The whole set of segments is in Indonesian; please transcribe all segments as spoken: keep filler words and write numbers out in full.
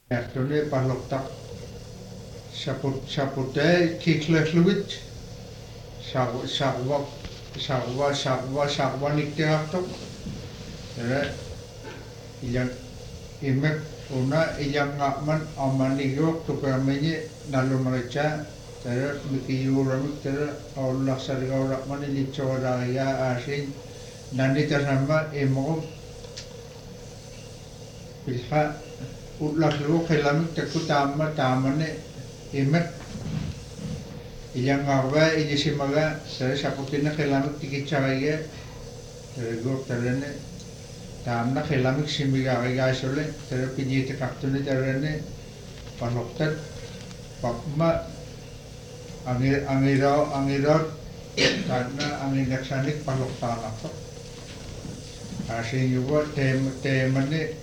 Ertone paloktak saput sapute kiklesluit sarwa sarwa sarwa sarwa sarwa nikteraktok ere ilang imek una ilang ngakman amanigok tupermenye nalumrecha tere mikiyuramik tere Allah sarigaurak mani licoraya asin nanita sama emo bilha utlak lu kelamik teku tama tamane imek ilang ngakwa ijisimaga tere saputina kelamik tikicharaya tere gok terene tamna kelamik simiga kaya sole tere pinjite kaktune terene panoktet pakma angir angiro angirot karena angin daksanik panok tanak to asin juga tem temane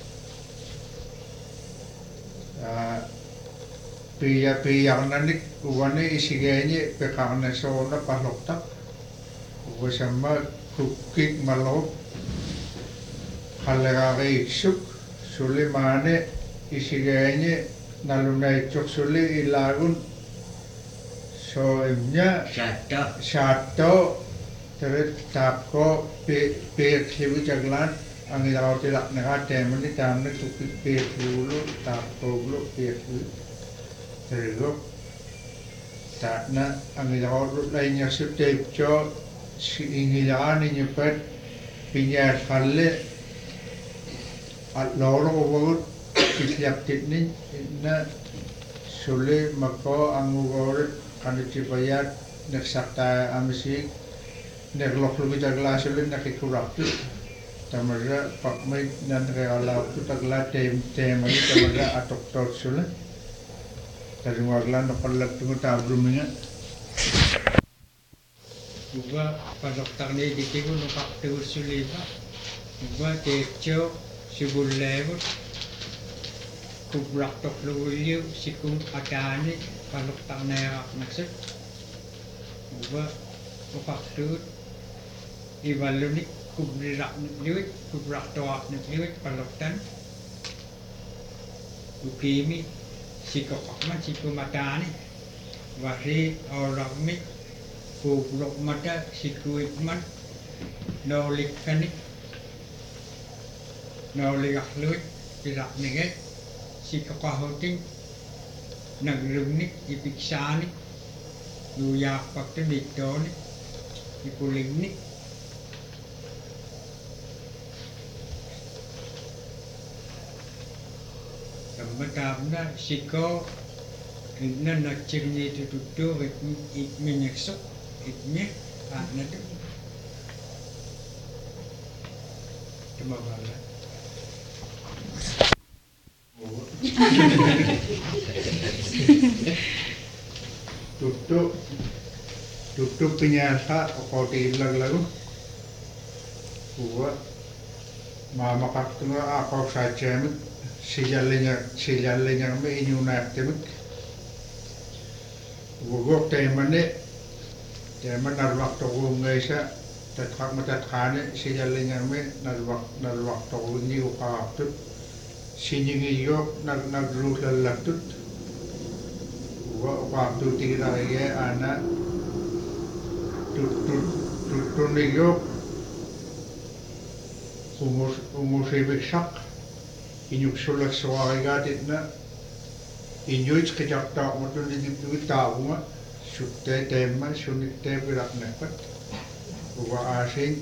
piya piya nanik uwane isiganye pekarna sona panok tak usama kukik malop halagare iksuk sulimane isiganye nalunai cok suli ilagun so imnya Satu. satu terus tapko pe pe klibu jaglan ang ilaw tilak na temen ni tamne tukik pe klibu tapko blo pe klibu terus tak na ang ilaw lainnya sutep jo si ingilan ni nyepet pinya kalle at loro over kisliap titnin na sule mako ang ugor kanu cipayat nek sakta amsik nek lok lu jagla sule nek ikurak tu tamara pakmai nan regala tu tagla tem tem ani tamara atok tok sule dari wagla no palak tu tabruminga Uba padok takne ditigo no pak tegur suliba uba techo sibullevo kubrak tok luliu sikum atane padok takne nakset uba upak tut ibaluni kubrirak niut kubrak toak niut padok tan ukimi sikok akman sikum atane wari orang mi kublok mata sikuit man nolik kanik nolik akluit pirak ninget sikapahoting nagrumnik ipiksanik luyak pakte diktonik ipulingnik tambatamna siko na nakcirnya itu tutup it menyeksok itnya anak tu cuma bala tutup tutup pinyasa kau tilang lalu buat mama kaktu apa saja mik sijalnya sijalnya me inyunak temik Gugok temane teman narwak toko ngaisa tatkak matatkane sijalingan me narwak narwak toko ni ukaktut sinyingi yok nag nagru lalatut wa ukaktut tira ye ana tut tut tut tuni yok umus umus ibik sak inyuk sulak sawarigatit na Inyuit kejak tak mutun di di tahu mah sutte tema sunit te berak nekat buat asing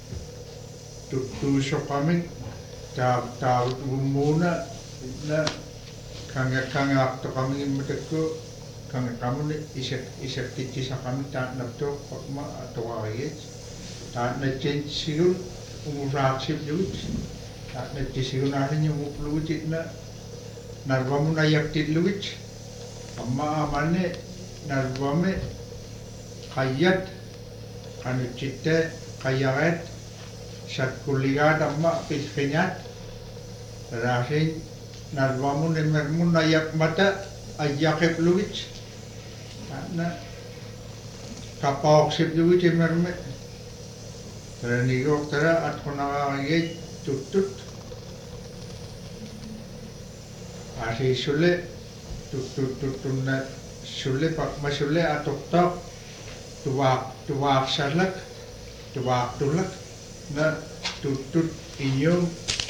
tutu sokamin tab tab umuna na kanga kanga to kami meteku kanga kamu ni isek isek titi sakami tak napto pakma atau ayat tak na change siul umurak sip juit tak na siul nasinya umupluit na narwamu nayak tidluwich amma amane narwame kayat kanu citte kayaret sat kuligat amma piskenyat rasin narwamu nemermu nayak mata ayakep luwich na kapok sip luwich emerme terenigo tera at kunawa tutut Asi sule tut tut tut tunna sule pak masule atok tok tuak tuak salak tuak tulak na tut tut inyum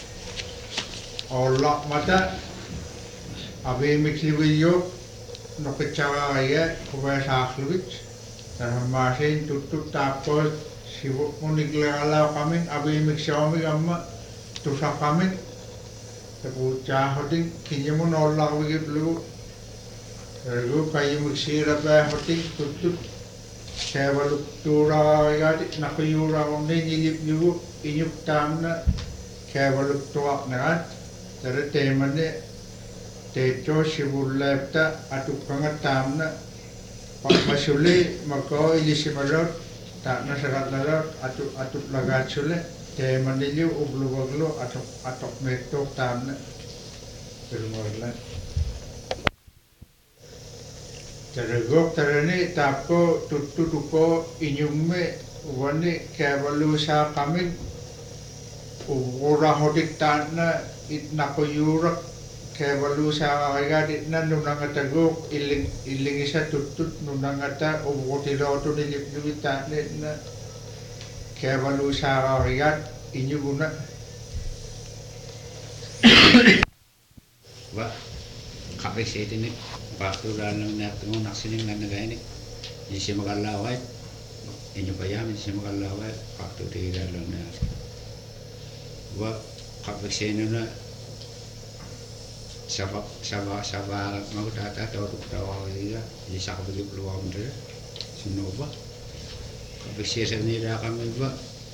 olak mata abe mikliwiyo no kecawa ya kuba sakluwich dan masin tut tut tapos sibuk munikla kami abe miksawami amma tusak kami Tepucah hoting kinya mo nolak wigit lu, lalu kayu miksira pa hoting tutut, saya balu tura ya di nak yura onde nyilip yu inyuk tamna, saya balu tua nakan, dari temane tejo sibul lepta atuk kangat tamna, pak masule mako ini simalot, tak nasarat lalot atuk atuk lagat sule. Teman ini ublu ublu atau atau metok tamna bermula. Tergok terani tako tutu tuko inyume wani kabalu sa kami ura hodik tanna it nako yurak kabalu sa kaya dit na nunang atagok iling iling isa tutut nunang ata ubotilo to nilip nilip tanna na Kabalu sa kaya inyo guna. Wa kape sete ni waktu dalam nak tengok nak sini nak negara ini di sini makalawai inyo payah di sini makalawai waktu di dalam nak wa kape sete na sabab sabab sabab mau tata tahu tahu dia di sana bagi peluang dia semua kape sete ni dah kami buat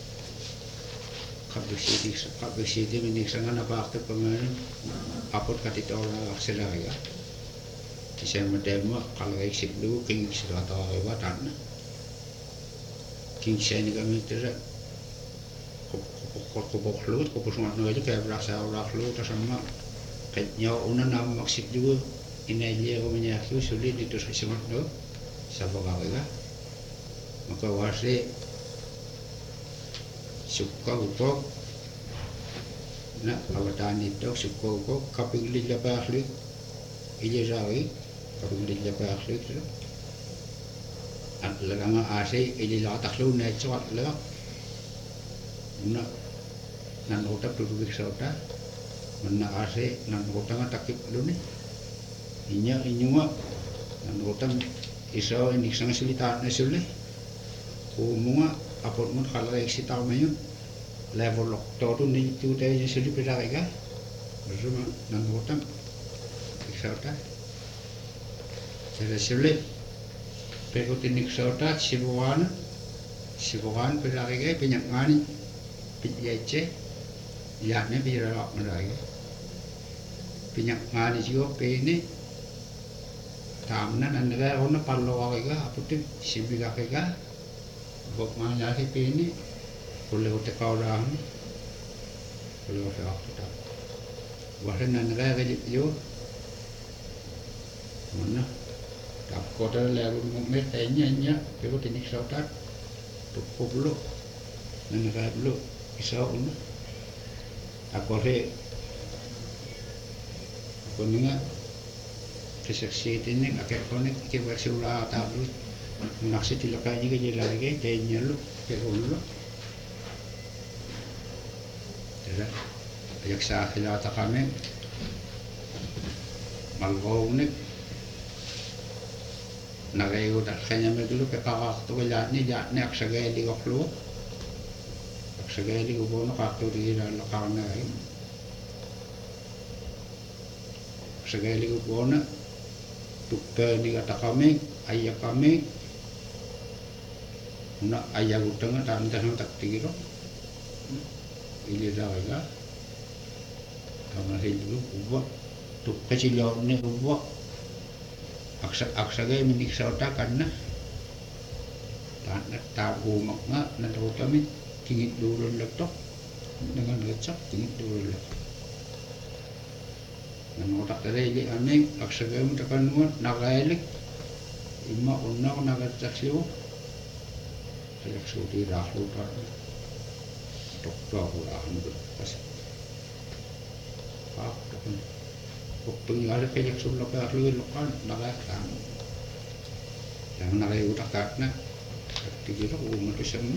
kapasiti kapasiti miniksangan apa aktif pengen apot katita orang aksela ya kisah medema kalau eksik dulu king sudah tahu apa tanah king saya ni kami tidak kok kok kok lu kok semua aja kayak berasa orang lu tersama kayaknya una nama maksud juga ini aja kau menyakiti sulit itu semua tu siapa kau ya maka wasi suka upok na kawataan itu suka upok kaping lila pakhlik ije rawi kaping lila pakhlik tu at laga ase ije la takhlu na chwat la na nan otak tu bik sauta mana ase nan otak takip lu ni inya inyuma nan otak iso ini sang sulita na sulle umuma apot mun kalau eksik tahu mayu level lok tu ni tu teh jadi sulit berlari kan bersama nan hotam eksauta jadi sulit perkutin eksauta sibuan sibuan berlari kan banyak mani pinjace ya ni biar lok berlari banyak mani juga peni tamna nan negara orang parlo awak kan apotin sibiga kan bok mana sih ini boleh utek kau orang boleh utek aku tak bahkan negara kayak itu mana tak kota lalu menget tanya nya perlu teknik sautat tuh belum negara belum bisa una aku sih aku dengar kesaksian ini agak konek kita bersula tak dulu naksi tilakanya ke jalan lagi kayaknya lu kayak lu tidak banyak sahaja tak kami malu nih nagai udah kayaknya dulu ke kawak tu jalan ni jalan ni aksagai di koklu aksagai di kubono kaktu di dalam kawan lain aksagai di kubono tukar di kata kami ayah kami nak ayah utang tak entah nak tak tinggi lo, ini dah ya, kamu hidup ubah, tu kecil jauh ni ubah, aksa aksa gay minik sauta karena, tak nak tahu makna nak tahu kami tinggi dulu laptop, dengan lecak tinggi dulu laptop, nama otak tadi jadi aneh, aksa gay mutakan nuan nak lelek, ima unang nak tersiu. Saya sudah rahlu tak, doktor aku rahlu pas, pak, pengal pe sul la pa lu lokal naga tang yang naga utak takna tigiro umur isang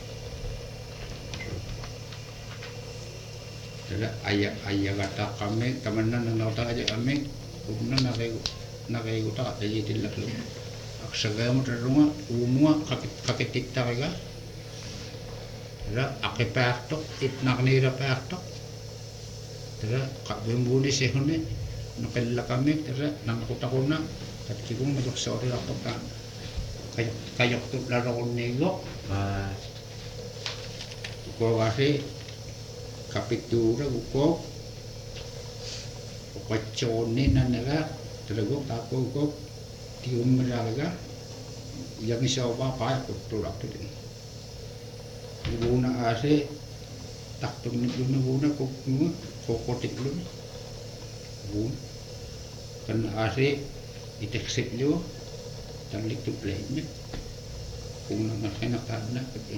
ada ayah ayah kata kami teman-teman nang tahu aja kami umna naga naga utak aja tidak lu aksaga mo terunga umua kakit kakit tikta kaga ada akipatok itnak nira patok ada kabembuni sehone nakella kami ada nang kutakuna at kibung medok sorry ako ta kayak kayak tu laro nego ah ko kasi kapitura ko ko chone na naga talago tako ko tium meraga yang isa ba pa ko tulak tu ibuna ase tak tum ni ibuna ko ko ko tiklu bun kan ase iteksip yo dan liktu plane kung nang kena kana ketin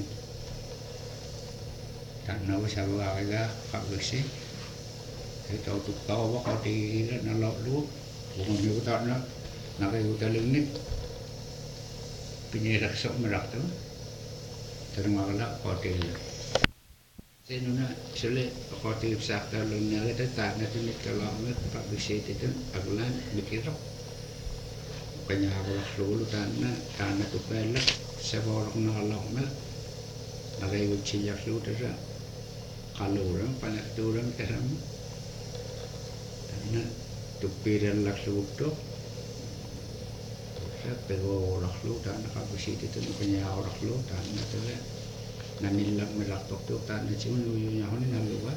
tan na sa wa ga ka besi itu tu kau wa ka ti na lo lu kung ni ta na na ka uta lingni pinira sok merak tu terima la ka ti senuna sele ka ti sak ta lu na ta ta na ti kalau me ka besi itu aglan mikir kanya ako lulu tanah tanah tu pelak seborok nalok na nagai uci yak lu tera kalau orang panak tu orang teram tanah tu piran lak lu tu saya pego orang lu tanah kabusi itu kanya orang lu tanah tera nanilak melak tok tu tanah cuma lu nyaho ni nalu ba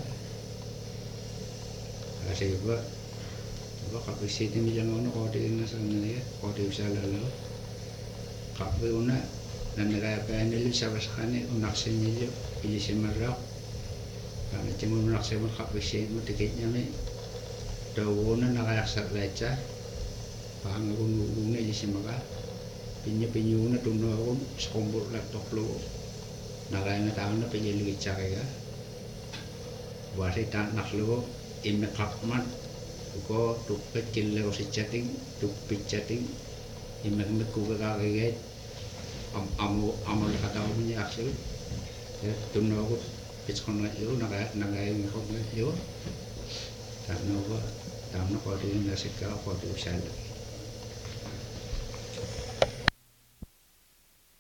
asyik ba baka presiden ni jangan ono kode na sa na ya kode usala lo kape una na nagaya panel sa basakane unak sa nilyo ili si marak kana cimo unak sa mo kape presiden mo tikit niya me dawo na nakayaksak lecha pangagun-gun ili si maka pinya-pinyo na tuno ako sa kumbur laptop lo nagaya nga tao na pinyaligit sa kaya wasi ta naklo imekakman ko tu kecil le si chatting tu pit chatting imek mek ku ga ga ga am am am le kata punya aksel ya tu no ko pit kon la yo na ga na ga ngi ko yo ta no ko ta no ko di na se ka ko tu sal